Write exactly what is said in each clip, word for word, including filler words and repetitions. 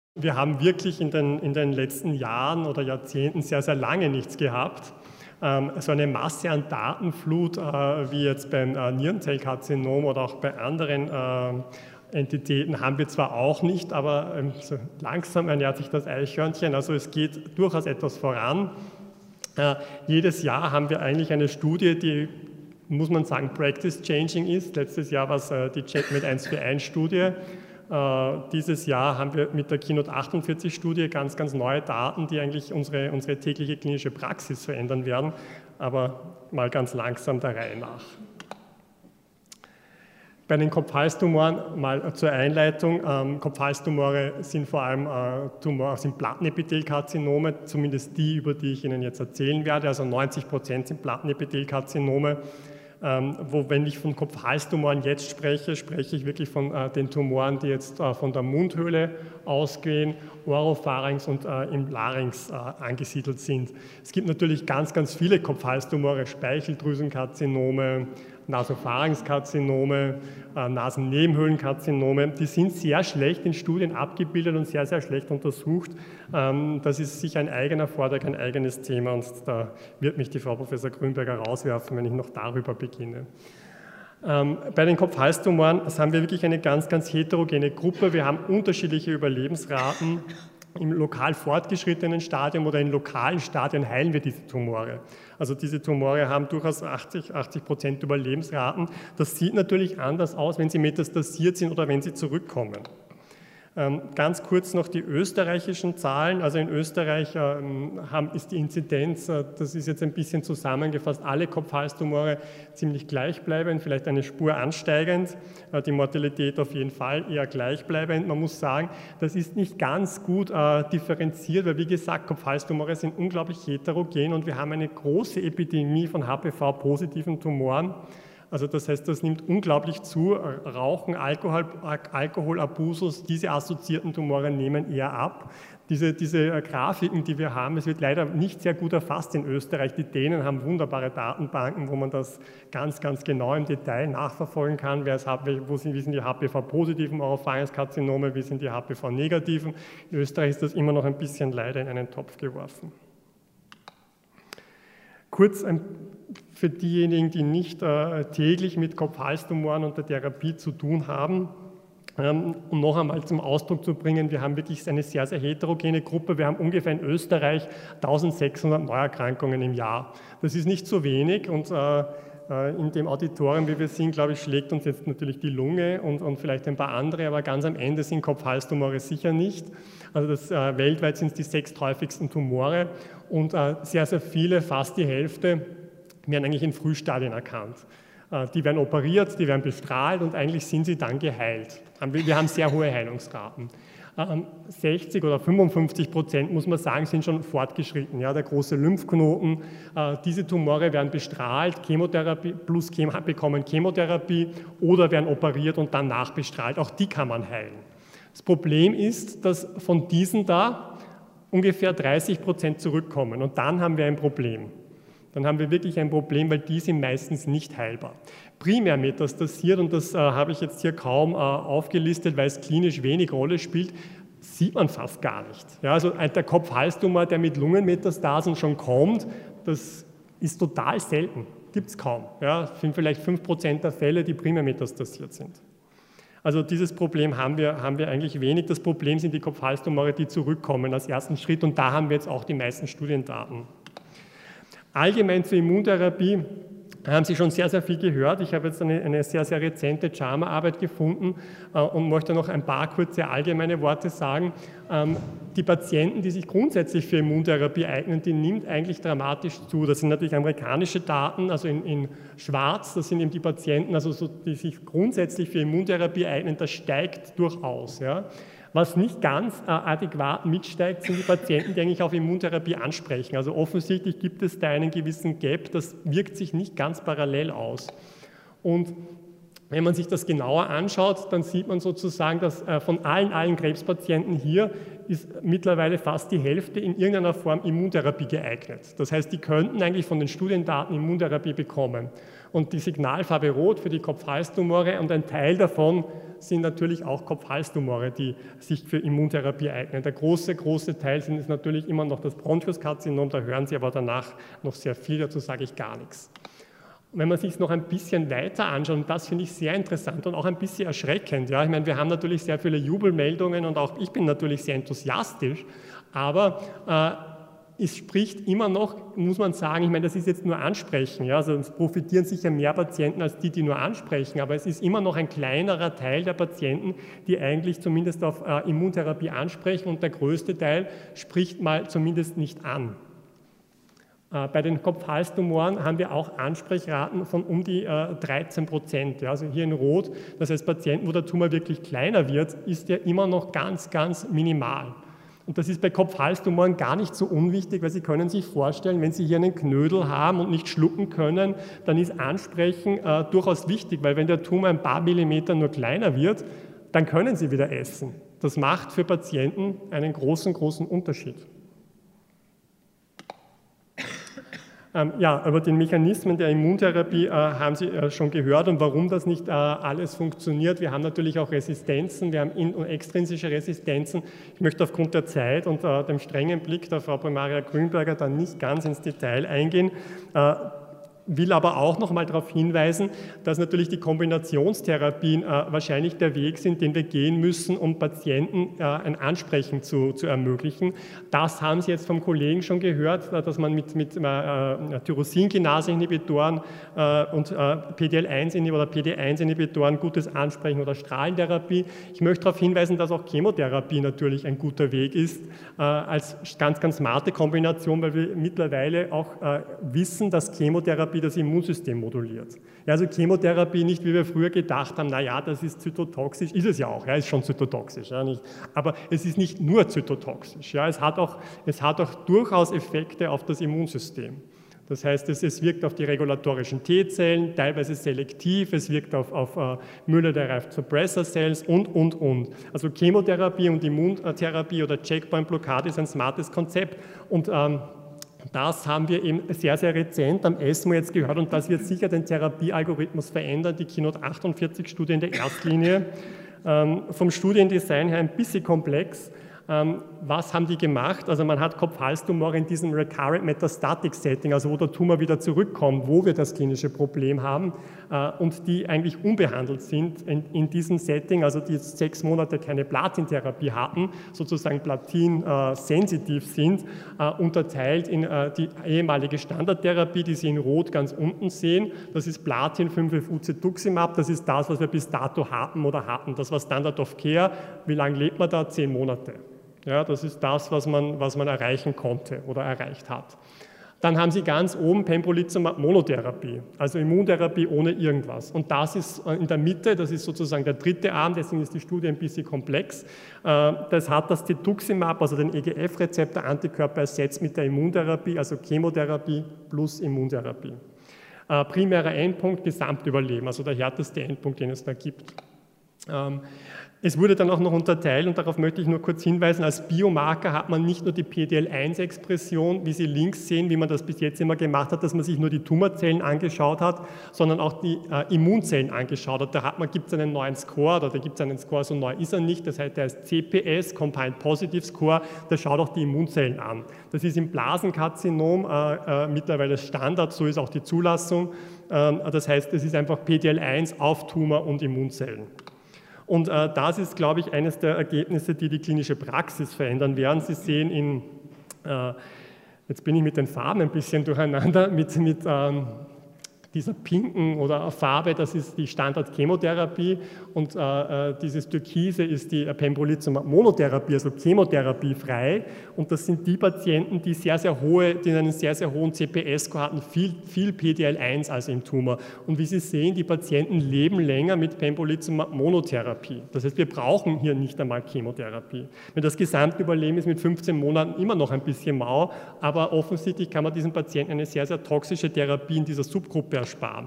Wir haben wirklich in den, in den letzten Jahren oder Jahrzehnten sehr, sehr lange nichts gehabt. Ähm, so eine Masse an Datenflut, äh, wie jetzt beim äh, Nierenzellkarzinom oder auch bei anderen äh, Entitäten, haben wir zwar auch nicht, aber ähm, so langsam ernährt sich das Eichhörnchen. Also es geht durchaus etwas voran. Äh, jedes Jahr haben wir eigentlich eine Studie, die, muss man sagen, practice-changing ist. Letztes Jahr war es äh, die CheckMate eins vier eins Studie. Uh, dieses Jahr haben wir mit der Keynote achtundvierzig Studie ganz, ganz neue Daten, die eigentlich unsere, unsere tägliche klinische Praxis verändern werden, aber mal ganz langsam der Reihe nach. Bei den Kopf-Hals-Tumoren mal zur Einleitung. Ähm, Kopf-Hals-Tumore sind vor allem äh, Tumor, sind Plattenepithelkarzinome, zumindest die, über die ich Ihnen jetzt erzählen werde. Also neunzig Prozent sind Plattenepithelkarzinome. Ähm, wo, wenn ich von Kopf-Hals-Tumoren jetzt spreche, spreche ich wirklich von äh, den Tumoren, die jetzt äh, von der Mundhöhle ausgehen, Oropharynx und äh, im Larynx äh, angesiedelt sind. Es gibt natürlich ganz, ganz viele Kopf-Hals-Tumore, Speicheldrüsenkarzinome, Nasopharynx-Karzinome, äh, Nasennebenhöhlenkarzinome. Die sind sehr schlecht in Studien abgebildet und sehr, sehr schlecht untersucht. Ähm, das ist sicher ein eigener Vortrag, ein eigenes Thema und da wird mich die Frau Professor Grünberger rauswerfen, wenn ich noch darüber beginne. Ähm, bei den Kopf-Hals-Tumoren haben wir wirklich eine ganz, ganz heterogene Gruppe. Wir haben unterschiedliche Überlebensraten. Im lokal fortgeschrittenen Stadium oder in lokalen Stadien heilen wir diese Tumore. Also diese Tumore haben durchaus achtzig Prozent Überlebensraten. Das sieht natürlich anders aus, wenn sie metastasiert sind oder wenn sie zurückkommen. Ähm, ganz kurz noch die österreichischen Zahlen. Also in Österreich ähm, haben, ist die Inzidenz, äh, das ist jetzt ein bisschen zusammengefasst, alle Kopf-Hals-Tumore ziemlich gleichbleibend, vielleicht eine Spur ansteigend, äh, die Mortalität auf jeden Fall eher gleichbleibend. Man muss sagen, das ist nicht ganz gut äh, differenziert, weil wie gesagt, Kopf-Hals-Tumore sind unglaublich heterogen und wir haben eine große Epidemie von H P V-positiven Tumoren. Also das heißt, das nimmt unglaublich zu. Rauchen, Alkohol, Alkoholabusus, diese assoziierten Tumore nehmen eher ab. Diese, diese Grafiken, die wir haben, es wird leider nicht sehr gut erfasst in Österreich. Die Dänen haben wunderbare Datenbanken, wo man das ganz, ganz genau im Detail nachverfolgen kann. Wer ist, wo sind, wie sind die H P V-positiven Oropharynx-Karzinome, wie sind die H P V-negativen. In Österreich ist das immer noch ein bisschen leider in einen Topf geworfen. Kurz ein für diejenigen, die nicht äh, täglich mit Kopf-Hals-Tumoren und der Therapie zu tun haben, ähm, um noch einmal zum Ausdruck zu bringen, wir haben wirklich eine sehr, sehr heterogene Gruppe. Wir haben ungefähr in Österreich eintausendsechshundert Neuerkrankungen im Jahr. Das ist nicht so wenig und äh, in dem Auditorium, wie wir sind, glaube ich, schlägt uns jetzt natürlich die Lunge und, und vielleicht ein paar andere, aber ganz am Ende sind Kopf-Hals-Tumore sicher nicht. Also das, äh, weltweit sind es die sechsthäufigsten Tumore und äh, sehr, sehr viele, fast die Hälfte, werden eigentlich in Frühstadien erkannt. Äh, die werden operiert, die werden bestrahlt und eigentlich sind sie dann geheilt. Wir haben sehr hohe Heilungsraten. Ähm, sechzig oder fünfundfünfzig Prozent, muss man sagen, sind schon fortgeschritten. Ja, der große Lymphknoten, äh, diese Tumore werden bestrahlt, Chemotherapie plus Chem bekommen Chemotherapie oder werden operiert und dann nachbestrahlt. Auch die kann man heilen. Das Problem ist, dass von diesen da ungefähr dreißig Prozent zurückkommen und dann haben wir ein Problem. Dann haben wir wirklich ein Problem, weil die sind meistens nicht heilbar. Primär metastasiert, und das äh, habe ich jetzt hier kaum äh, aufgelistet, weil es klinisch wenig Rolle spielt, sieht man fast gar nicht. Ja, also der Kopf-Hals-Tumor, der mit Lungenmetastasen schon kommt, das ist total selten, gibt es kaum. Ja, es sind vielleicht fünf Prozent der Fälle, die primär metastasiert sind. Also dieses Problem haben wir, haben wir eigentlich wenig. Das Problem sind die Kopf-Hals-Tumore, die zurückkommen als ersten Schritt, und da haben wir jetzt auch die meisten Studiendaten. Allgemein zur Immuntherapie haben Sie schon sehr, sehr viel gehört. Ich habe jetzt eine, eine sehr, sehr rezente JAMA-Arbeit gefunden äh, und möchte noch ein paar kurze allgemeine Worte sagen. Ähm, die Patienten, die sich grundsätzlich für Immuntherapie eignen, die nimmt eigentlich dramatisch zu. Das sind natürlich amerikanische Daten, also in, in schwarz, das sind eben die Patienten, also so, die sich grundsätzlich für Immuntherapie eignen, das steigt durchaus. Ja. Was nicht ganz äh, adäquat mitsteigt, sind die Patienten, die eigentlich auf Immuntherapie ansprechen. Also offensichtlich gibt es da einen gewissen Gap, das wirkt sich nicht ganz parallel aus. Und Wenn man sich das genauer anschaut, dann sieht man sozusagen, dass von allen, allen Krebspatienten hier ist mittlerweile fast die Hälfte in irgendeiner Form Immuntherapie geeignet. Das heißt, die könnten eigentlich von den Studiendaten Immuntherapie bekommen. Und die Signalfarbe rot für die Kopf-Hals-Tumore und ein Teil davon sind natürlich auch Kopf-Hals-Tumore, die sich für Immuntherapie eignen. Der große, große Teil sind es natürlich immer noch das Bronchuskarzinom, da hören Sie aber danach noch sehr viel, dazu sage ich gar nichts. Und wenn man sich es noch ein bisschen weiter anschaut, und das finde ich sehr interessant und auch ein bisschen erschreckend, ja, ich meine, wir haben natürlich sehr viele Jubelmeldungen und auch ich bin natürlich sehr enthusiastisch, aber äh, es spricht immer noch, muss man sagen, ich meine, das ist jetzt nur Ansprechen, ja, also es profitieren sicher mehr Patienten als die, die nur ansprechen, aber es ist immer noch ein kleinerer Teil der Patienten, die eigentlich zumindest auf äh, Immuntherapie ansprechen und der größte Teil spricht mal zumindest nicht an. Bei den Kopf-Hals-Tumoren haben wir auch Ansprechraten von um die äh, dreizehn Prozent. Ja, also hier in Rot, das heißt Patienten, wo der Tumor wirklich kleiner wird, ist der immer noch ganz, ganz minimal. Und das ist bei Kopf-Hals-Tumoren gar nicht so unwichtig, weil Sie können sich vorstellen, wenn Sie hier einen Knödel haben und nicht schlucken können, dann ist Ansprechen äh, durchaus wichtig, weil wenn der Tumor ein paar Millimeter nur kleiner wird, dann können Sie wieder essen. Das macht für Patienten einen großen, großen Unterschied. Ähm, ja, über den Mechanismen der Immuntherapie äh, haben Sie äh, schon gehört und warum das nicht äh, alles funktioniert. Wir haben natürlich auch Resistenzen, wir haben in- und extrinsische Resistenzen. Ich möchte aufgrund der Zeit und äh, dem strengen Blick der Frau Primaria Grünberger dann nicht ganz ins Detail eingehen. Äh, will aber auch noch mal darauf hinweisen, dass natürlich die Kombinationstherapien äh, wahrscheinlich der Weg sind, den wir gehen müssen, um Patienten äh, ein Ansprechen zu, zu ermöglichen. Das haben Sie jetzt vom Kollegen schon gehört, dass man mit, mit äh, Tyrosinkinase-Inhibitoren äh, und äh, P D L eins oder P D eins Inhibitoren gutes Ansprechen oder Strahlentherapie. Ich möchte darauf hinweisen, dass auch Chemotherapie natürlich ein guter Weg ist, äh, als ganz, ganz smarte Kombination, weil wir mittlerweile auch äh, wissen, dass Chemotherapie das Immunsystem moduliert. Ja, also Chemotherapie nicht, wie wir früher gedacht haben, naja, das ist zytotoxisch, ist es ja auch, ja, ist schon zytotoxisch, ja, nicht, aber es ist nicht nur zytotoxisch, ja, es hat auch, es hat auch durchaus Effekte auf das Immunsystem. Das heißt, es, es wirkt auf die regulatorischen T-Zellen, teilweise selektiv, es wirkt auf, auf uh, Müller-derived Suppressor Cells und, und, und. Also Chemotherapie und Immuntherapie oder Checkpoint-Blockade ist ein smartes Konzept und ähm, das haben wir eben sehr, sehr rezent am ESMO jetzt gehört und das wird sicher den Therapiealgorithmus verändern, die Keynote achtundvierzig-Studie in der Erstlinie. Ähm, vom Studiendesign her ein bisschen komplex. Ähm, was haben die gemacht? Also man hat Kopf-Hals-Tumore in diesem Recurrent Metastatic Setting, also wo der Tumor wieder zurückkommt, wo wir das klinische Problem haben äh, und die eigentlich unbehandelt sind in, in diesem Setting, also die jetzt sechs Monate keine Platintherapie hatten, sozusagen platinsensitiv sind, äh, unterteilt in äh, die ehemalige Standardtherapie, die Sie in Rot ganz unten sehen. Das ist Platin fünf F U Cetuximab, das ist das, was wir bis dato hatten oder hatten. Das war Standard of Care. Wie lange lebt man da? Zehn Monate. Ja, das ist das, was man, was man erreichen konnte oder erreicht hat. Dann haben Sie ganz oben Pembrolizumab Monotherapie, also Immuntherapie ohne irgendwas. Und das ist in der Mitte, das ist sozusagen der dritte Arm, deswegen ist die Studie ein bisschen komplex. Das hat das Cetuximab, also den E G F-Rezeptor-Antikörper ersetzt mit der Immuntherapie, also Chemotherapie plus Immuntherapie. Primärer Endpunkt, Gesamtüberleben, also der härteste Endpunkt, den es da gibt. Es wurde dann auch noch unterteilt, und darauf möchte ich nur kurz hinweisen, als Biomarker hat man nicht nur die P D L eins Expression, wie Sie links sehen, wie man das bis jetzt immer gemacht hat, dass man sich nur die Tumorzellen angeschaut hat, sondern auch die äh, Immunzellen angeschaut hat. Da gibt es einen neuen Score, oder da gibt es einen Score, so neu ist er nicht, das heißt, der ist C P S, Combined Positive Score, der schaut auch die Immunzellen an. Das ist im Blasenkarzinom äh, äh, mittlerweile Standard, so ist auch die Zulassung. Äh, das heißt, es ist einfach P D L eins auf Tumor und Immunzellen. Und äh, das ist, glaube ich, eines der Ergebnisse, die die klinische Praxis verändern werden. Sie sehen in, äh, jetzt bin ich mit den Farben ein bisschen durcheinander, mit, mit ähm, dieser pinken oder Farbe, das ist die Standard-Chemotherapie und äh, dieses Türkise ist die Pembrolizumab-Monotherapie, also chemotherapiefrei. Und das sind die Patienten, die sehr, sehr hohe, die einen sehr, sehr hohen C P S-Score hatten, viel, viel P D L eins also im Tumor. Und wie Sie sehen, die Patienten leben länger mit Pembrolizumab-Monotherapie. Das heißt, wir brauchen hier nicht einmal Chemotherapie. Wenn das Gesamtüberleben ist mit fünfzehn Monaten immer noch ein bisschen mau, aber offensichtlich kann man diesen Patienten eine sehr, sehr toxische Therapie in dieser Subgruppe ersparen.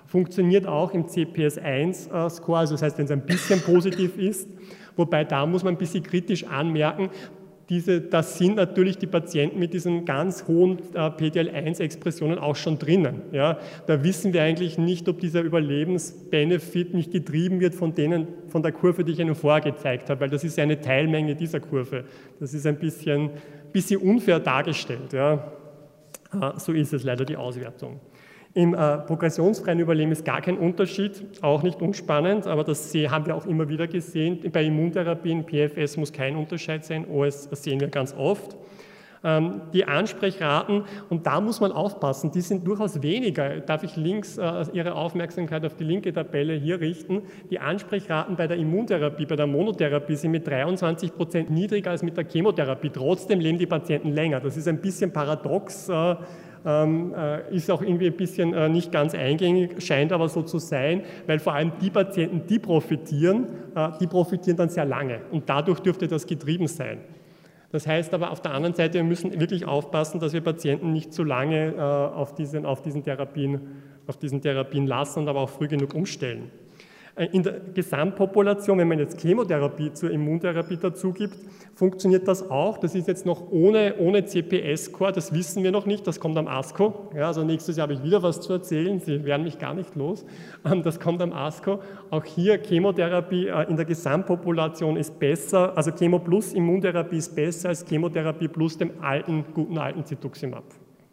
Funktioniert auch im C P S eins Score, also das heißt, wenn es ein bisschen positiv ist, wobei da muss man ein bisschen kritisch anmerken, diese, das sind natürlich die Patienten mit diesen ganz hohen äh, P D L eins Expressionen auch schon drinnen. Ja? Da wissen wir eigentlich nicht, ob dieser Überlebensbenefit nicht getrieben wird von, denen, von der Kurve, die ich Ihnen vorher gezeigt habe, weil das ist ja eine Teilmenge dieser Kurve. Das ist ein bisschen, bisschen unfair dargestellt. Ja? Äh, so ist es leider die Auswertung. Im äh, progressionsfreien Überleben ist gar kein Unterschied, auch nicht unspannend, aber das haben wir auch immer wieder gesehen. Bei Immuntherapien, P F S muss kein Unterschied sein, O S sehen wir ganz oft. Ähm, die Ansprechraten, und da muss man aufpassen, die sind durchaus weniger. Darf ich links äh, Ihre Aufmerksamkeit auf die linke Tabelle hier richten? Die Ansprechraten bei der Immuntherapie, bei der Monotherapie sind mit dreiundzwanzig Prozent niedriger als mit der Chemotherapie. Trotzdem leben die Patienten länger. Das ist ein bisschen paradox. Äh, Ähm, äh, ist auch irgendwie ein bisschen äh, nicht ganz eingängig, scheint aber so zu sein, weil vor allem die Patienten, die profitieren, äh, die profitieren dann sehr lange und dadurch dürfte das getrieben sein. Das heißt aber auf der anderen Seite, wir müssen wirklich aufpassen, dass wir Patienten nicht zu lange äh, auf, diesen, auf, diesen Therapien, auf diesen Therapien lassen und aber auch früh genug umstellen. In der Gesamtpopulation, wenn man jetzt Chemotherapie zur Immuntherapie dazu gibt, funktioniert das auch. Das ist jetzt noch ohne, ohne C P S-Score, das wissen wir noch nicht, das kommt am ASCO. Ja, also nächstes Jahr habe ich wieder was zu erzählen, Sie werden mich gar nicht los. Das kommt am ASCO. Auch hier Chemotherapie in der Gesamtpopulation ist besser, also Chemo plus Immuntherapie ist besser als Chemotherapie plus dem alten, guten alten Cetuximab.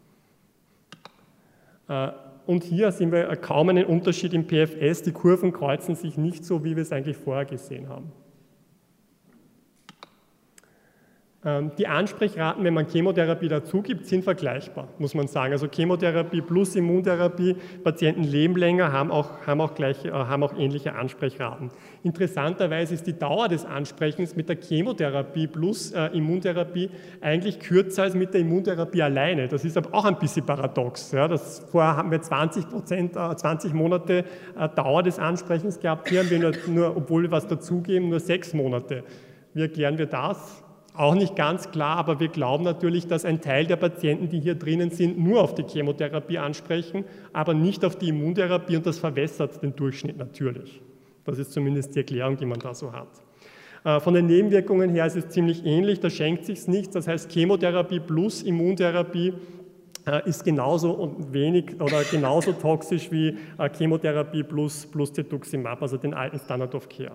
Und hier sehen wir kaum einen Unterschied im P F S. Die Kurven kreuzen sich nicht so, wie wir es eigentlich vorher gesehen haben. Die Ansprechraten, wenn man Chemotherapie dazu gibt, sind vergleichbar, muss man sagen. Also Chemotherapie plus Immuntherapie, Patienten leben länger, haben auch, haben auch, gleich, haben auch ähnliche Ansprechraten. Interessanterweise ist die Dauer des Ansprechens mit der Chemotherapie plus äh, Immuntherapie eigentlich kürzer als mit der Immuntherapie alleine. Das ist aber auch ein bisschen paradox. Ja. Das, vorher haben wir zwanzig Prozent, äh, zwanzig Monate äh, Dauer des Ansprechens gehabt, hier haben wir nur, nur, obwohl wir was dazugeben, nur sechs Monate. Wie erklären wir das? Auch nicht ganz klar, aber wir glauben natürlich, dass ein Teil der Patienten, die hier drinnen sind, nur auf die Chemotherapie ansprechen, aber nicht auf die Immuntherapie und das verwässert den Durchschnitt natürlich. Das ist zumindest die Erklärung, die man da so hat. Von den Nebenwirkungen her ist es ziemlich ähnlich, da schenkt sich nichts, das heißt Chemotherapie plus Immuntherapie ist genauso wenig oder genauso toxisch wie Chemotherapie plus, plus Cetuximab, also den alten Standard of Care.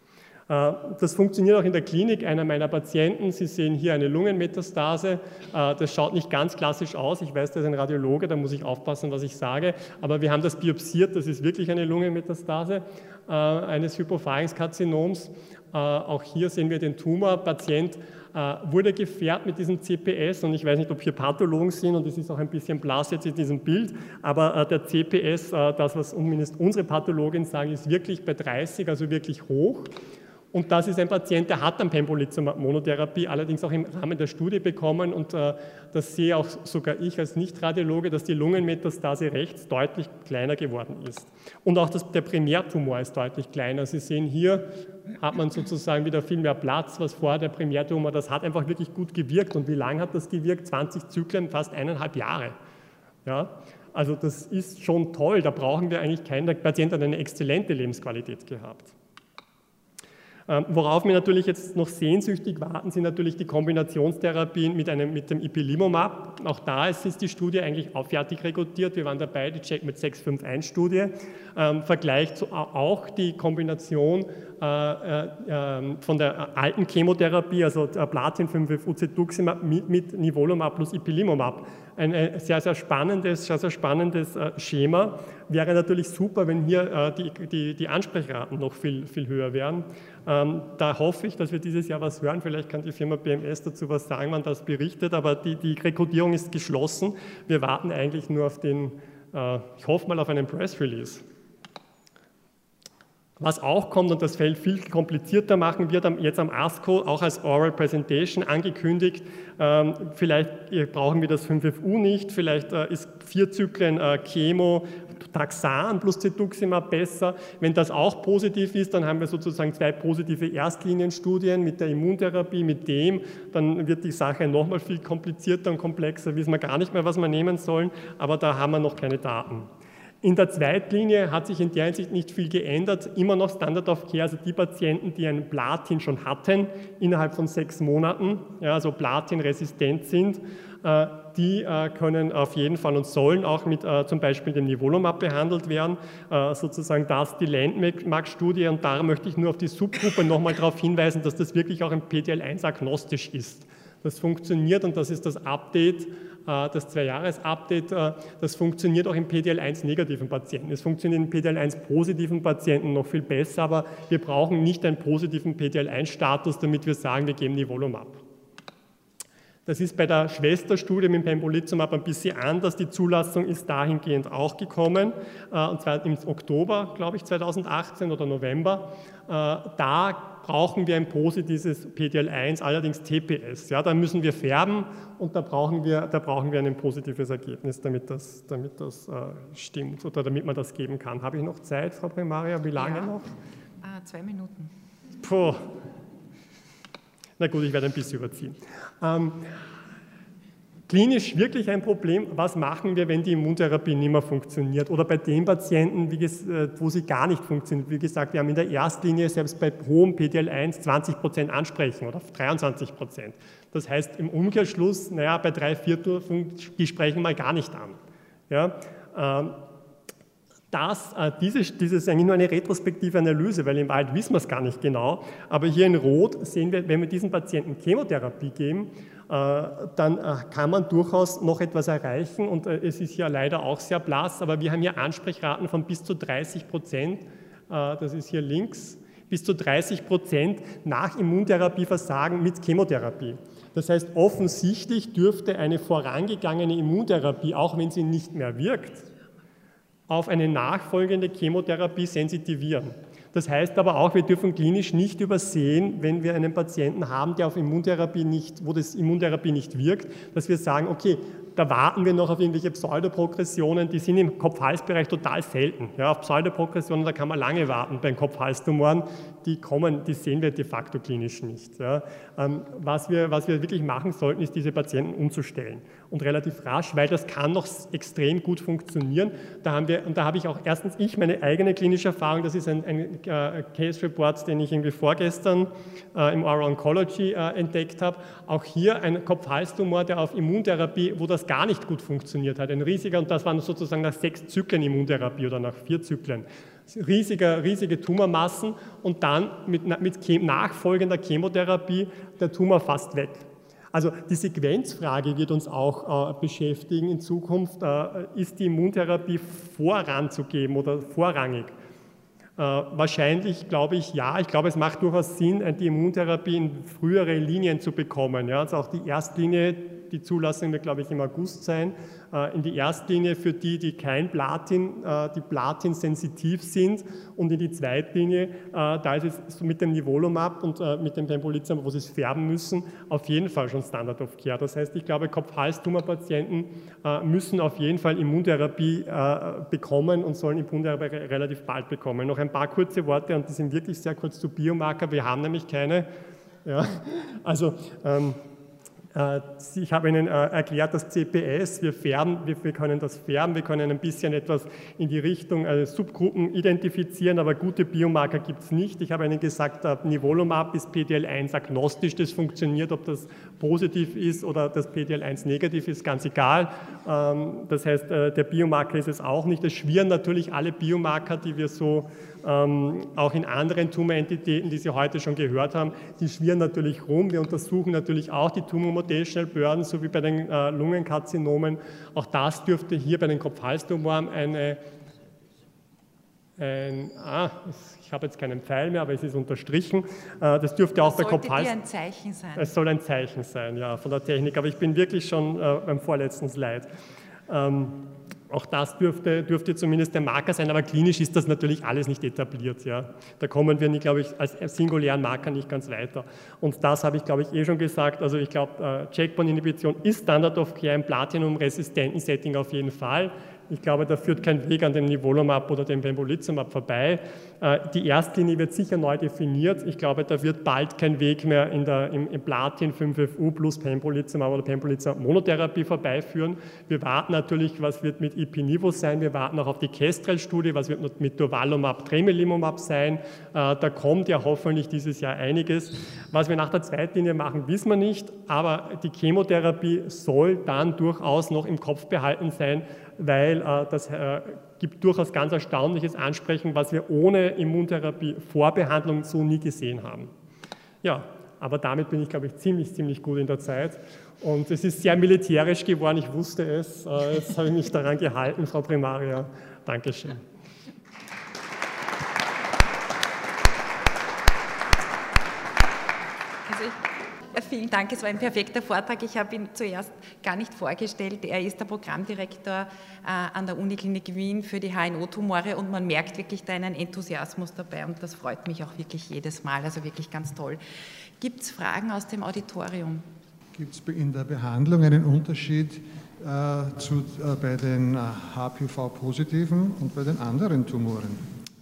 Das funktioniert auch in der Klinik. Einer meiner Patienten, Sie sehen hier eine Lungenmetastase, das schaut nicht ganz klassisch aus. Ich weiß, das ist ein Radiologe, da muss ich aufpassen, was ich sage, aber wir haben das biopsiert, das ist wirklich eine Lungenmetastase eines Hypopharingskarzinoms. Auch hier sehen wir den Tumor. Patient wurde gefährdet mit diesem C P S und ich weiß nicht, ob hier Pathologen sind und es ist auch ein bisschen blass jetzt in diesem Bild, aber der C P S, das, was zumindest unsere Pathologin sagen, ist wirklich bei dreißig, also wirklich hoch. Und das ist ein Patient, der hat dann Pembrolizumab-Monotherapie, allerdings auch im Rahmen der Studie bekommen und äh, das sehe auch sogar ich als Nicht-Radiologe, dass die Lungenmetastase rechts deutlich kleiner geworden ist. Und auch das, der Primärtumor ist deutlich kleiner. Sie sehen hier, hat man sozusagen wieder viel mehr Platz, was vorher der Primärtumor, das hat einfach wirklich gut gewirkt. Und wie lange hat das gewirkt? zwanzig Zyklen, fast eineinhalb Jahre. Ja? Also das ist schon toll, da brauchen wir eigentlich keinen, der Patient hat eine exzellente Lebensqualität gehabt. Worauf wir natürlich jetzt noch sehnsüchtig warten, sind natürlich die Kombinationstherapien mit, einem, mit dem Ipilimumab. Auch da ist, ist die Studie eigentlich auch fertig rekrutiert. Wir waren dabei, die Check mit sechs fünf eins Studie. Ähm, vergleicht so auch die Kombination äh, äh, von der alten Chemotherapie, also Platin fünf F U Cetuximab mit, mit Nivolumab plus Ipilimumab. Ein, ein sehr, sehr spannendes, sehr, sehr spannendes äh, Schema. Wäre natürlich super, wenn hier äh, die, die, die Ansprechraten noch viel, viel höher wären. Ähm, da hoffe ich, dass wir dieses Jahr was hören. Vielleicht kann die Firma B M S dazu was sagen, wann das berichtet, aber die, die Rekrutierung ist geschlossen. Wir warten eigentlich nur auf den, äh, ich hoffe mal auf einen Press Release. Was auch kommt, und das Feld viel komplizierter machen wird, jetzt am ASCO, auch als Oral Presentation angekündigt, ähm, vielleicht brauchen wir das fünf F U nicht, vielleicht äh, ist vier Zyklen äh, Chemo, Taxan plus Cetuximab besser. Wenn das auch positiv ist, dann haben wir sozusagen zwei positive Erstlinienstudien mit der Immuntherapie, mit dem, dann wird die Sache nochmal viel komplizierter und komplexer, wissen wir gar nicht mehr, was wir nehmen sollen, aber da haben wir noch keine Daten. In der Zweitlinie hat sich in der Hinsicht nicht viel geändert, immer noch Standard of Care, also die Patienten, die ein Platin schon hatten, innerhalb von sechs Monaten, ja, also Platin-resistent sind, äh, die äh, können auf jeden Fall und sollen auch mit äh, zum Beispiel dem Nivolumab behandelt werden, äh, sozusagen das die Landmark-Studie, und da möchte ich nur auf die Subgruppe nochmal darauf hinweisen, dass das wirklich auch ein P D L eins agnostisch ist. Das funktioniert und das ist das Update, das Zwei-Jahres-Update, das funktioniert auch in P D L eins negativen Patienten. Es funktioniert in P D L eins positiven Patienten noch viel besser, aber wir brauchen nicht einen positiven P D L eins Status, damit wir sagen, wir geben Nivolumab. Das ist bei der Schwesterstudie mit Pembrolizumab ein bisschen anders. Die Zulassung ist dahingehend auch gekommen, und zwar im Oktober, glaube ich, zweitausendachtzehn oder November. Da brauchen wir ein positives P D L eins, allerdings T P S. Ja, da müssen wir färben und da brauchen wir, da brauchen wir ein positives Ergebnis, damit das, damit das äh, stimmt oder damit man das geben kann. Habe ich noch Zeit, Frau Primaria? Wie lange ja. noch? Ah, zwei Minuten. Puh. Na gut, ich werde ein bisschen überziehen. Ähm, klinisch wirklich ein Problem, was machen wir, wenn die Immuntherapie nicht mehr funktioniert oder bei den Patienten, wie wo sie gar nicht funktioniert. Wie gesagt, wir haben in der Erstlinie selbst bei hohem P D L eins zwanzig Prozent ansprechen oder dreiundzwanzig Prozent. Das heißt im Umkehrschluss, naja, bei drei Viertel, die sprechen wir gar nicht an. Ja, ähm, Das, äh, diese, diese ist eigentlich nur eine retrospektive Analyse, weil im Wald wissen wir es gar nicht genau. Aber hier in Rot sehen wir, wenn wir diesen Patienten Chemotherapie geben, äh, dann äh, kann man durchaus noch etwas erreichen. Und äh, es ist ja leider auch sehr blass, aber wir haben hier Ansprechraten von bis zu dreißig Prozent. Äh, das ist hier links. Bis zu dreißig Prozent nach Immuntherapieversagen mit Chemotherapie. Das heißt, offensichtlich dürfte eine vorangegangene Immuntherapie, auch wenn sie nicht mehr wirkt, auf eine nachfolgende Chemotherapie sensitivieren. Das heißt aber auch, wir dürfen klinisch nicht übersehen, wenn wir einen Patienten haben, der auf Immuntherapie nicht, wo das Immuntherapie nicht wirkt, dass wir sagen, okay, da warten wir noch auf irgendwelche Pseudoprogressionen, die sind im Kopf-Hals-Bereich total selten. Ja, auf Pseudoprogressionen, da kann man lange warten bei Kopf-Hals-Tumoren, die kommen, die sehen wir de facto klinisch nicht. Ja. Ähm, was wir, was wir wirklich machen sollten, ist, diese Patienten umzustellen und relativ rasch, weil das kann noch extrem gut funktionieren. Da haben wir, und da habe ich auch erstens ich meine eigene klinische Erfahrung, das ist ein, ein äh, Case-Report, den ich irgendwie vorgestern äh, im Oral Oncology äh, entdeckt habe. Auch hier ein Kopf-Hals-Tumor, der auf Immuntherapie, wo das gar nicht gut funktioniert hat, ein riesiger, und das waren sozusagen nach sechs Zyklen Immuntherapie oder nach vier Zyklen, riesige, riesige Tumormassen und dann mit, mit nachfolgender Chemotherapie der Tumor fast weg. Also die Sequenzfrage wird uns auch äh, beschäftigen in Zukunft. Äh, ist die Immuntherapie voranzugeben oder vorrangig? Äh, wahrscheinlich glaube ich ja. Ich glaube, es macht durchaus Sinn, die Immuntherapie in frühere Linien zu bekommen. Ja? Also auch die Erstlinie, die Zulassung wird, glaube ich, im August sein. Äh, in die Erstlinie für die, die kein Platin, äh, die Platin-sensitiv sind, und in die Zweitlinie, äh, da ist es so mit dem Nivolumab und äh, mit dem Pembrolizumab, wo sie es färben müssen, auf jeden Fall schon Standard of Care. Das heißt, ich glaube, Kopf-Hals-Tumor-Patienten äh, müssen auf jeden Fall Immuntherapie äh, bekommen und sollen Immuntherapie relativ bald bekommen. Noch ein paar kurze Worte, und die sind wirklich sehr kurz zu Biomarker. Wir haben nämlich keine. Ja, also ähm, ich habe Ihnen erklärt, das C P S, wir färben, wir, wir können das färben, wir können ein bisschen etwas in die Richtung also Subgruppen identifizieren, aber gute Biomarker gibt es nicht. Ich habe Ihnen gesagt, Nivolumab ist P D L eins agnostisch, das funktioniert, ob das positiv ist oder das P D L eins negativ ist, ganz egal. Das heißt, der Biomarker ist es auch nicht. Es schwirren natürlich alle Biomarker, die wir so Ähm, auch in anderen Tumorentitäten, die Sie heute schon gehört haben, die schwirren natürlich rum. Wir untersuchen natürlich auch die Tumor-Mutational Burden, so wie bei den äh, Lungenkarzinomen. Auch das dürfte hier bei den Kopf-Hals-Tumoren eine, ein, ah, ich habe jetzt keinen Pfeil mehr, aber es ist unterstrichen. Äh, das dürfte auch das bei Kopf-Hals. Sollte ein Zeichen sein. Es soll ein Zeichen sein, ja, von der Technik. Aber ich bin wirklich schon äh, beim vorletzten Slide. Ähm, Auch das dürfte, dürfte zumindest der Marker sein, aber klinisch ist das natürlich alles nicht etabliert. Ja. Da kommen wir, nicht, glaube ich, als singulären Marker nicht ganz weiter. Und das habe ich, glaube ich, eh schon gesagt. Also ich glaube, Checkpoint-Inhibition ist Standard of Care im Platinum-resistenten Setting auf jeden Fall. Ich glaube, da führt kein Weg an dem Nivolumab oder dem Pembrolizumab vorbei. Die Erstlinie wird sicher neu definiert. Ich glaube, da wird bald kein Weg mehr in der, im, im Platin fünf F U plus Pembrolizumab oder Pembrolizumab Monotherapie vorbeiführen. Wir warten natürlich, was wird mit Ipi-Nivo sein. Wir warten auch auf die Kestrel-Studie, was wird mit Durvalumab, Tremelimumab sein. Da kommt ja hoffentlich dieses Jahr einiges. Was wir nach der Zweitlinie machen, wissen wir nicht, aber die Chemotherapie soll dann durchaus noch im Kopf behalten sein, weil äh, das äh, gibt durchaus ganz erstaunliches Ansprechen, was wir ohne Immuntherapie Vorbehandlung so nie gesehen haben. Ja, aber damit bin ich, glaube ich, ziemlich, ziemlich gut in der Zeit. Und es ist sehr militärisch geworden, ich wusste es. Äh, jetzt habe ich mich daran gehalten, Frau Primaria. Dankeschön. Vielen Dank, es war ein perfekter Vortrag. Ich habe ihn zuerst gar nicht vorgestellt. Er ist der Programmdirektor äh, an der Uniklinik Wien für die H N O-Tumore und man merkt wirklich da einen Enthusiasmus dabei und das freut mich auch wirklich jedes Mal, also wirklich ganz toll. Gibt es Fragen aus dem Auditorium? Gibt es in der Behandlung einen Unterschied äh, zu, äh, bei den äh, H P V-Positiven und bei den anderen Tumoren?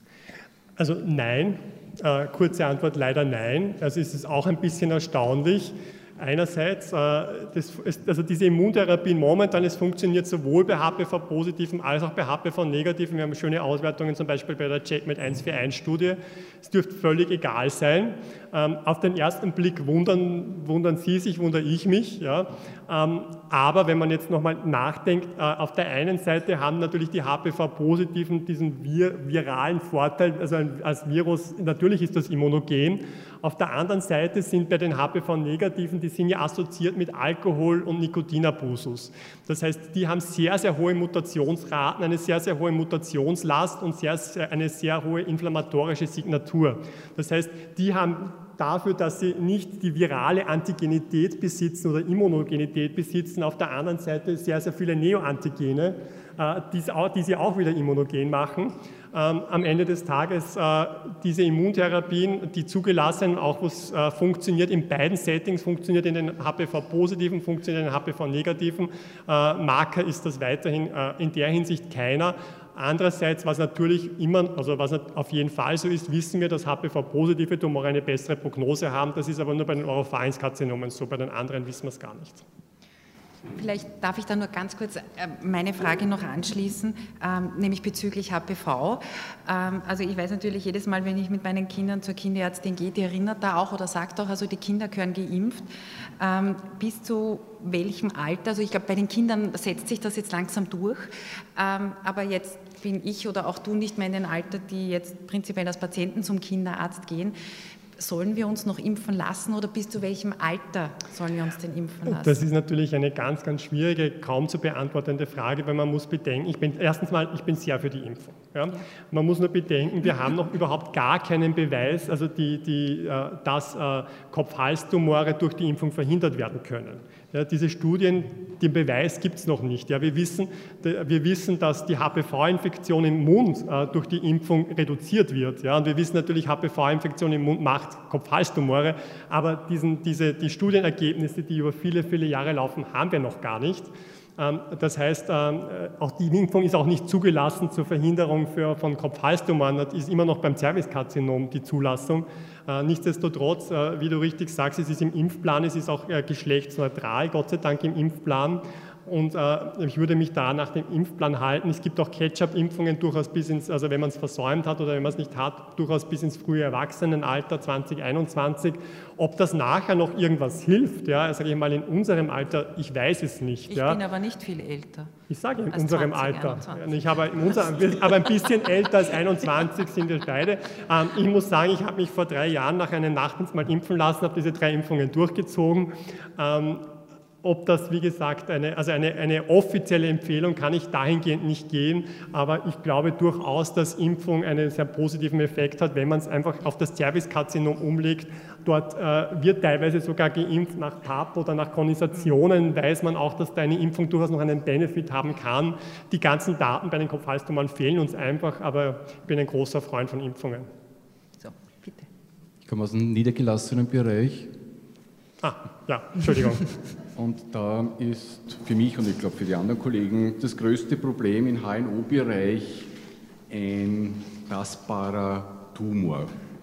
Also nein. Äh, kurze Antwort, leider nein. Also es ist auch ein bisschen erstaunlich. Einerseits, äh, das, also diese Immuntherapien momentan, es funktioniert sowohl bei H P V-Positiven als auch bei H P V-Negativen. Wir haben schöne Auswertungen zum Beispiel bei der CheckMate eins vier eins Studie. Es dürfte völlig egal sein. Ähm, auf den ersten Blick wundern, wundern Sie sich, wundere ich mich. Ja. Ähm, aber wenn man jetzt nochmal nachdenkt, äh, auf der einen Seite haben natürlich die H P V-Positiven diesen vir viralen Vorteil, also ein, als Virus, natürlich ist das immunogen. Auf der anderen Seite sind bei den H P V-Negativen, die sind ja assoziiert mit Alkohol- und Nikotinabusus. Das heißt, die haben sehr, sehr hohe Mutationsraten, eine sehr, sehr hohe Mutationslast und sehr, sehr, eine sehr hohe inflammatorische Signatur. Das heißt, die haben dafür, dass sie nicht die virale Antigenität besitzen oder Immunogenität besitzen, auf der anderen Seite sehr, sehr viele Neoantigene, die sie auch wieder immunogen machen. Am Ende des Tages diese Immuntherapien, die zugelassen, auch was funktioniert in beiden Settings, funktioniert in den H P V-Positiven, funktioniert in den H P V-Negativen. Marker ist das weiterhin in der Hinsicht keiner. Andererseits, was natürlich immer, also was auf jeden Fall so ist, wissen wir, dass H P V-positive Tumore eine bessere Prognose haben. Das ist aber nur bei den Oropharynx-Karzinomen so, bei den anderen wissen wir es gar nicht. Vielleicht darf ich da nur ganz kurz meine Frage noch anschließen, ähm, nämlich bezüglich H P V. Ähm, also ich weiß natürlich jedes Mal, wenn ich mit meinen Kindern zur Kinderärztin gehe, die erinnert da auch oder sagt auch, also die Kinder gehören geimpft. Ähm, bis zu welchem Alter? Also ich glaube, bei den Kindern setzt sich das jetzt langsam durch, ähm, aber jetzt bin ich oder auch du nicht mehr in dem Alter, die jetzt prinzipiell als Patienten zum Kinderarzt gehen. Sollen wir uns noch impfen lassen oder bis zu welchem Alter sollen wir uns denn impfen lassen? Das ist natürlich eine ganz, ganz schwierige, kaum zu beantwortende Frage, weil man muss bedenken, ich bin, erstens mal, ich bin sehr für die Impfung. Ja. Man muss nur bedenken, wir haben noch überhaupt gar keinen Beweis, also die, die, dass Kopf-Hals-Tumore durch die Impfung verhindert werden können. Ja, diese Studien, den Beweis gibt es noch nicht. Ja, wir, wissen, wir wissen, dass die H P V-Infektion im Mund äh, durch die Impfung reduziert wird. Ja, und wir wissen natürlich, H P V-Infektion im Mund macht Kopf-Hals-Tumore, aber diesen, diese, die Studienergebnisse, die über viele, viele Jahre laufen, haben wir noch gar nicht. Ähm, das heißt, ähm, auch die Impfung ist auch nicht zugelassen zur Verhinderung für, von Kopf-Hals-Tumoren. Das ist immer noch beim Cervixkarzinom die Zulassung. Nichtsdestotrotz, wie du richtig sagst, es ist im Impfplan, es ist auch geschlechtsneutral, Gott sei Dank im Impfplan. Und äh, ich würde mich da nach dem Impfplan halten. Es gibt auch Catch-up-Impfungen durchaus bis ins, also wenn man es versäumt hat oder wenn man es nicht hat, durchaus bis ins frühe Erwachsenenalter zwanzig einundzwanzig. Ob das nachher noch irgendwas hilft, ja, sage ich mal in unserem Alter, ich weiß es nicht. Ich ja. bin aber nicht viel älter. Ich sage in unserem zwanzig, Alter. einundzwanzig. Ich habe in unserem, aber ein bisschen älter als einundzwanzig sind wir beide. Ähm, ich muss sagen, ich habe mich vor drei Jahren nach einem Nachtdienst mal impfen lassen, habe diese drei Impfungen durchgezogen. Ähm, Ob das, wie gesagt, eine, also eine, eine offizielle Empfehlung kann ich dahingehend nicht gehen, aber ich glaube durchaus, dass Impfung einen sehr positiven Effekt hat, wenn man es einfach auf das Cervixkarzinom umlegt. Dort äh, wird teilweise sogar geimpft nach P A P oder nach Konisationen, weiß man auch, dass da eine Impfung durchaus noch einen Benefit haben kann. Die ganzen Daten bei den Kopf-Hals-Tumoren fehlen uns einfach, aber ich bin ein großer Freund von Impfungen. So, bitte. Ich komme aus dem niedergelassenen Bereich. Ah, ja, Entschuldigung. Und da ist für mich und ich glaube für die anderen Kollegen das größte Problem im H N O-Bereich ein tastbarer Tumor.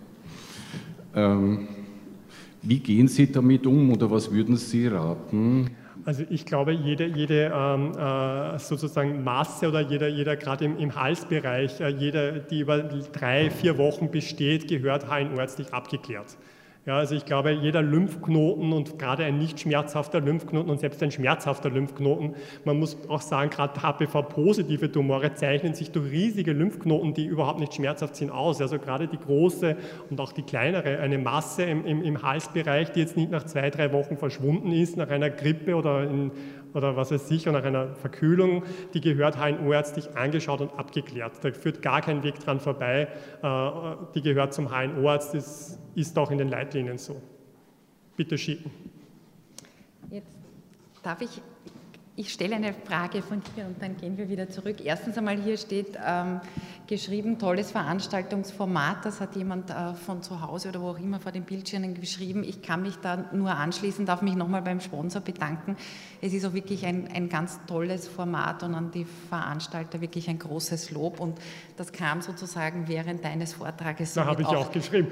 Ähm, wie gehen Sie damit um oder was würden Sie raten? Also ich glaube, jede, jede ähm, äh, sozusagen Masse oder jeder, jeder gerade im, im Halsbereich, äh, jeder, die über drei, vier Wochen besteht, gehört H N O-ärztlich abgeklärt. Ja, also ich glaube, jeder Lymphknoten und gerade ein nicht schmerzhafter Lymphknoten und selbst ein schmerzhafter Lymphknoten, man muss auch sagen, gerade H P V-positive Tumore zeichnen sich durch riesige Lymphknoten, die überhaupt nicht schmerzhaft sind, aus. Also gerade die große und auch die kleinere, eine Masse im, im, im Halsbereich, die jetzt nicht nach zwei, drei Wochen verschwunden ist, nach einer Grippe oder, in, oder was weiß ich, oder nach einer Verkühlung, die gehört H N O-ärztlich angeschaut und abgeklärt. Da führt gar kein Weg dran vorbei. Die gehört zum H N O-Arzt, das ist auch in den Leitlinien so. Bitte schicken. Jetzt darf ich, ich stelle eine Frage von hier und dann gehen wir wieder zurück. Erstens einmal, hier steht ähm, geschrieben, tolles Veranstaltungsformat, das hat jemand äh, von zu Hause oder wo auch immer vor den Bildschirmen geschrieben. Ich kann mich da nur anschließen, darf mich nochmal beim Sponsor bedanken. Es ist auch wirklich ein, ein ganz tolles Format und an die Veranstalter wirklich ein großes Lob und das kam sozusagen während deines Vortrages. Da habe ich auch geschrieben.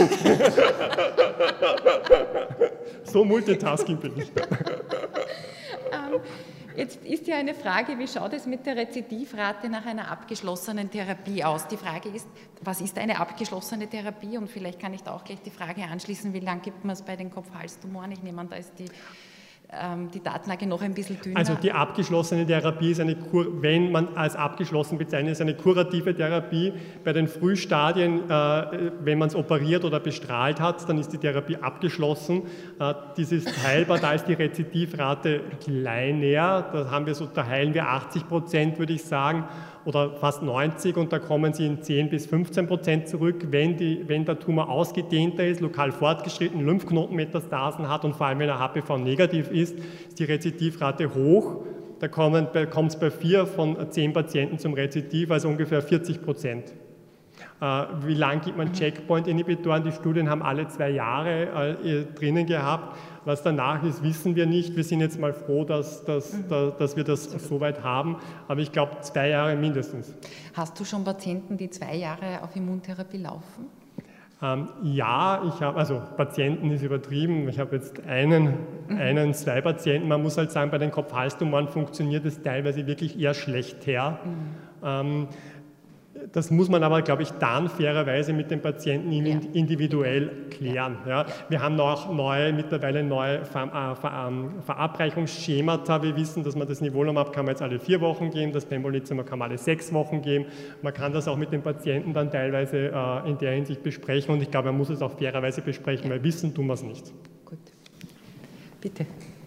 So multitasking bin ich. ähm, Jetzt ist ja eine Frage, wie schaut es mit der Rezidivrate nach einer abgeschlossenen Therapie aus? Die Frage ist, was ist eine abgeschlossene Therapie? Und vielleicht kann ich da auch gleich die Frage anschließen, wie lange gibt man es bei den Kopf-Hals-Tumoren? Ich nehme an, da ist die, ähm, die Datenlage noch ein bisschen dünner. Also die abgeschlossene Therapie ist eine, Kur wenn man als abgeschlossen bezeichnet, ist eine kurative Therapie. Bei den Frühstadien, äh, wenn man es operiert oder bestrahlt hat, dann ist die Therapie abgeschlossen. Äh, dies ist heilbar, da ist die Rezidivrate kleiner, da, haben wir so, da heilen wir achtzig Prozent, würde ich sagen, oder fast neunzig und da kommen sie in zehn bis fünfzehn Prozent zurück, wenn, die, wenn der Tumor ausgedehnter ist, lokal fortgeschritten, Lymphknotenmetastasen hat und vor allem, wenn er H P V-negativ ist, ist die Rezidivrate hoch. Da kommt es bei vier von zehn Patienten zum Rezidiv, also ungefähr vierzig Prozent. Äh, wie lange gibt man Checkpoint-Inhibitoren? Die Studien haben alle zwei Jahre äh, drinnen gehabt. Was danach ist, wissen wir nicht. Wir sind jetzt mal froh, dass, dass, mhm. da, dass wir das so weit haben. Aber ich glaube, zwei Jahre mindestens. Hast du schon Patienten, die zwei Jahre auf Immuntherapie laufen? Ähm, ja, ich habe, also Patienten ist übertrieben. Ich habe jetzt einen, mhm. einen, zwei Patienten. Man muss halt sagen, bei den Kopf-Hals-Tumoren funktioniert es teilweise wirklich eher schlecht her. Mhm. Ähm, Das muss man aber, glaube ich, dann fairerweise mit den Patienten ja. individuell klären. Ja. Wir haben auch neue, mittlerweile neue Ver äh, Ver äh, Verabreichungsschemata. Wir wissen, dass man das Nivolumab kann man jetzt alle vier Wochen geben, das Pembrolizumab kann man alle sechs Wochen geben. Man kann das auch mit den Patienten dann teilweise äh, in der Hinsicht besprechen und ich glaube, man muss es auch fairerweise besprechen, weil wissen tun wir es nicht. Gut. Bitte.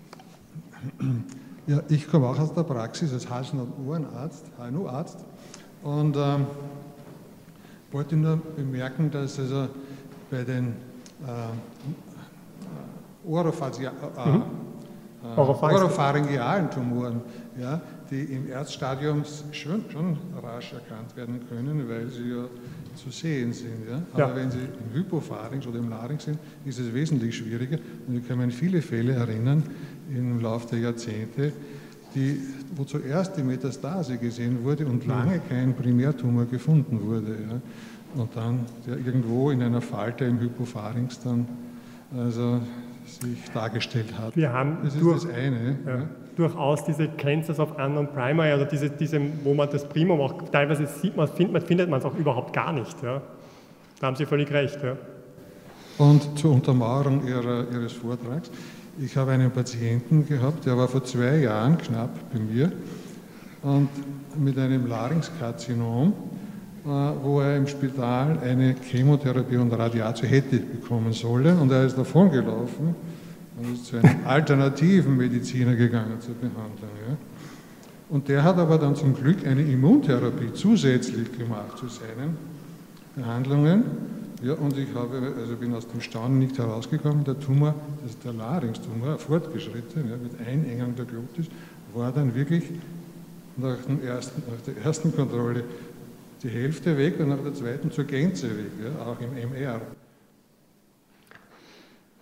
Ja, ich komme auch aus der Praxis als Hals- und Ohrenarzt, H N O-Arzt. Und ähm, wollte nur bemerken, dass also bei den äh, Orophagia, äh, mhm. äh, oropharyngealen Tumoren, ja, die im Erststadium schon, schon rasch erkannt werden können, weil sie ja zu sehen sind. Ja? Aber ja. wenn sie im Hypopharynx oder im Larynx sind, ist es wesentlich schwieriger. Und wir können viele Fälle erinnern im Laufe der Jahrzehnte, Die, wo zuerst die Metastase gesehen wurde und lange kein Primärtumor gefunden wurde. Ja. Und dann der irgendwo in einer Falte im Hypopharynx dann also sich dargestellt hat. Wir haben das ist durch, das eine. Ja, ja. Durchaus diese Cancers of Unknown Primary, also diese, diese, wo man das Primum auch teilweise sieht, man findet, findet man es auch überhaupt gar nicht. Ja. Da haben Sie völlig recht. Ja. Und zur Untermauerung ihrer, Ihres Vortrags. Ich habe einen Patienten gehabt, der war vor zwei Jahren knapp bei mir und mit einem Larynxkarzinom, wo er im Spital eine Chemotherapie und Radiatio hätte bekommen sollen und er ist davon gelaufen und ist zu einem alternativen Mediziner gegangen zur Behandlung. Ja. Und der hat aber dann zum Glück eine Immuntherapie zusätzlich gemacht zu seinen Behandlungen. Ja, und ich habe, also bin aus dem Staunen nicht herausgekommen, der Tumor, das ist der Larynxtumor, fortgeschritten, ja, mit Einengung der Glotis, war dann wirklich nach, dem ersten, nach der ersten Kontrolle die Hälfte weg und nach der zweiten zur Gänze weg, ja, auch im M R.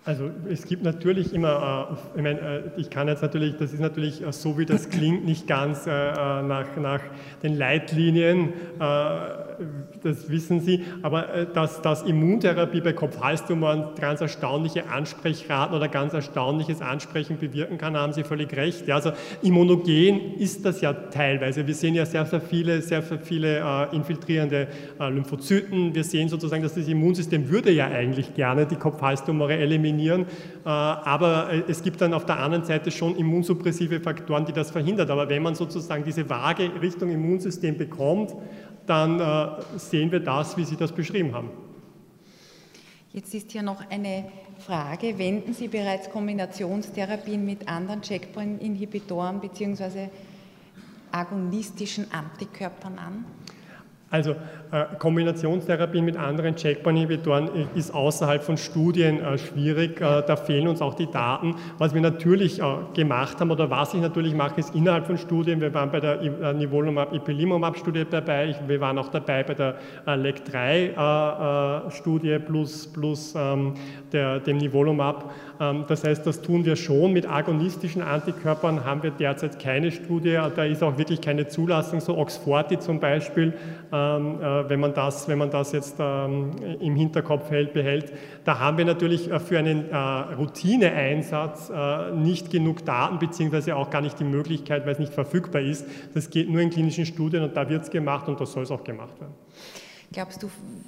Also es gibt natürlich immer, äh, ich meine, ich kann jetzt natürlich, das ist natürlich äh, so wie das klingt, nicht ganz äh, nach, nach den Leitlinien, äh, das wissen Sie, aber äh, dass, dass Immuntherapie bei Kopf-Hals-Tumoren ganz erstaunliche Ansprechraten oder ganz erstaunliches Ansprechen bewirken kann, haben Sie völlig recht. Ja, also immunogen ist das ja teilweise. Wir sehen ja sehr, sehr viele, sehr viele äh, infiltrierende äh, Lymphozyten. Wir sehen sozusagen, dass das Immunsystem würde ja eigentlich gerne die Kopf-Hals-Tumore eliminieren. Aber es gibt dann auf der anderen Seite schon immunsuppressive Faktoren, die das verhindern. Aber wenn man sozusagen diese Waage Richtung Immunsystem bekommt, dann sehen wir das, wie Sie das beschrieben haben. Jetzt ist hier noch eine Frage. Wenden Sie bereits Kombinationstherapien mit anderen Checkpoint-Inhibitoren bzw. agonistischen Antikörpern an? Also äh, Kombinationstherapien mit anderen Checkpoint-Inhibitoren äh, ist außerhalb von Studien äh, schwierig. Äh, da fehlen uns auch die Daten. Was wir natürlich äh, gemacht haben oder was ich natürlich mache, ist innerhalb von Studien. Wir waren bei der äh, Nivolumab-Ipilimumab-Studie dabei. Ich, wir waren auch dabei bei der äh, L E C drei Studie plus, plus ähm, der, dem Nivolumab. Ähm, das heißt, das tun wir schon. Mit agonistischen Antikörpern haben wir derzeit keine Studie. Da ist auch wirklich keine Zulassung. So Oxforti zum Beispiel, Ähm, äh, wenn, man das, wenn man das jetzt ähm, im Hinterkopf hält, behält. Da haben wir natürlich äh, für einen äh, Routineeinsatz äh, nicht genug Daten, beziehungsweise auch gar nicht die Möglichkeit, weil es nicht verfügbar ist. Das geht nur in klinischen Studien und da wird es gemacht und da soll es auch gemacht werden. Glaubst du,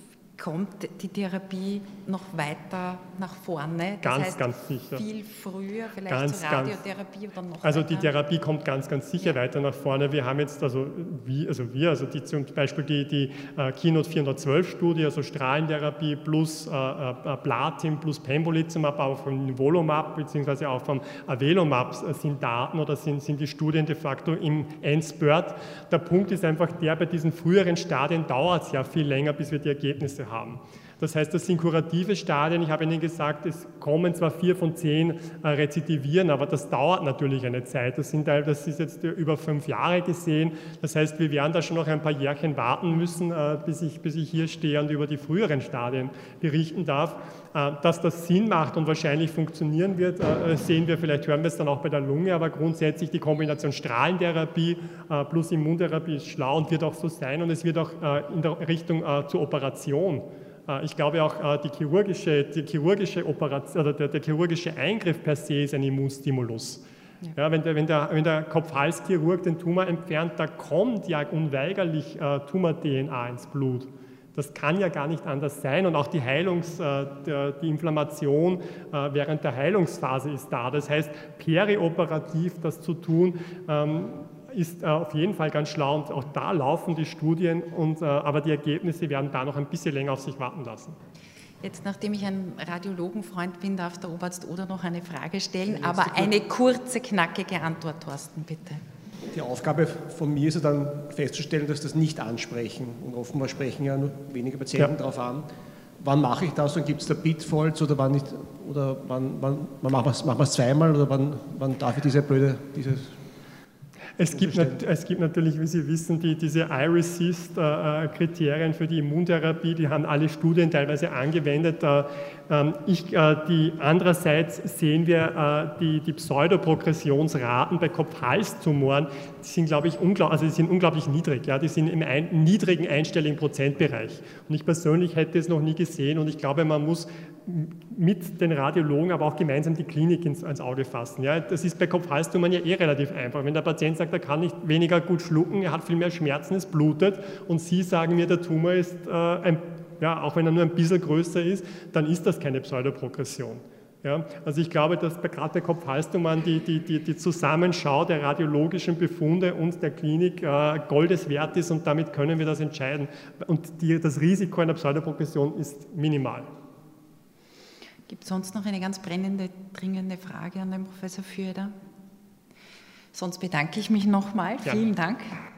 kommt die Therapie noch weiter nach vorne? Das ganz, heißt, ganz sicher. Viel früher, vielleicht ganz, zur Radiotherapie oder noch Also weiter? die Therapie kommt ganz, ganz sicher ja. weiter nach vorne. Wir haben jetzt, also wir, also, wir, also die, zum Beispiel die, die uh, Keynote vierhundertzwölf Studie, also Strahlentherapie plus uh, uh, Platin plus Pembrolizumab, auch vom Nivolumab bzw. auch vom Avelumab sind Daten oder sind, sind die Studien de facto im Endspurt. Der Punkt ist einfach der, bei diesen früheren Stadien dauert es ja viel länger, bis wir die Ergebnisse haben. Das heißt, das sind kurative Stadien. Ich habe Ihnen gesagt, es kommen zwar vier von zehn äh, rezidivieren, aber das dauert natürlich eine Zeit. Das, sind, das ist jetzt über fünf Jahre gesehen. Das heißt, wir werden da schon noch ein paar Jährchen warten müssen, äh, bis, ich, bis ich hier stehe und über die früheren Stadien berichten darf. Äh, dass das Sinn macht und wahrscheinlich funktionieren wird, äh, sehen wir, vielleicht hören wir es dann auch bei der Lunge, aber grundsätzlich die Kombination Strahlentherapie äh, plus Immuntherapie ist schlau und wird auch so sein und es wird auch äh, in der Richtung äh, zur Operation. Ich glaube auch, die chirurgische, die chirurgische Operation, oder der, der chirurgische Eingriff per se ist ein Immunstimulus. Ja. Ja, wenn der, wenn der, wenn der Kopf-Hals-Chirurg den Tumor entfernt, da kommt ja unweigerlich äh, Tumor-D N A ins Blut. Das kann ja gar nicht anders sein und auch die Heilungs-, äh, der, die Inflammation äh, während der Heilungsphase ist da. Das heißt, perioperativ das zu tun, ähm, ist äh, auf jeden Fall ganz schlau und auch da laufen die Studien, und, äh, aber die Ergebnisse werden da noch ein bisschen länger auf sich warten lassen. Jetzt, nachdem ich ein Radiologenfreund bin, darf der Oberarzt Oder noch eine Frage stellen, aber eine kurze, knackige Antwort, Thorsten, bitte. Die Aufgabe von mir ist ja dann festzustellen, dass das nicht ansprechen, und offenbar sprechen ja nur wenige Patienten ja. darauf an. Wann mache ich das und gibt es da Pitfalls oder wann nicht, oder wann, wann, wann machen wir es zweimal oder wann, wann darf ich diese blöde, dieses Es gibt, es gibt natürlich, wie Sie wissen, die, diese I-RECIST-Kriterien für die Immuntherapie, die haben alle Studien teilweise angewendet. Ich, die, andererseits sehen wir die, die Pseudoprogressionsraten bei Kopf-Hals-Tumoren, die sind, glaube ich, unglaublich, also die sind unglaublich niedrig. Ja, die sind im ein, niedrigen einstelligen Prozentbereich. Und ich persönlich hätte es noch nie gesehen und ich glaube, man muss mit den Radiologen, aber auch gemeinsam die Klinik ins, ins Auge fassen. Ja, das ist bei Kopf-Hals-Tumoren ja eh relativ einfach. Wenn der Patient sagt, er kann nicht weniger gut schlucken, er hat viel mehr Schmerzen, es blutet und Sie sagen mir, der Tumor ist, äh, ein, ja, auch wenn er nur ein bisschen größer ist, dann ist das keine Pseudoprogression. Ja, also ich glaube, dass bei, gerade bei Kopf-Hals-Tumoren die, die, die, die Zusammenschau der radiologischen Befunde und der Klinik äh, Goldes wert ist und damit können wir das entscheiden. Und die, das Risiko einer Pseudoprogression ist minimal. Gibt es sonst noch eine ganz brennende, dringende Frage an den Professor Füreder? Sonst bedanke ich mich nochmal. Vielen Dank.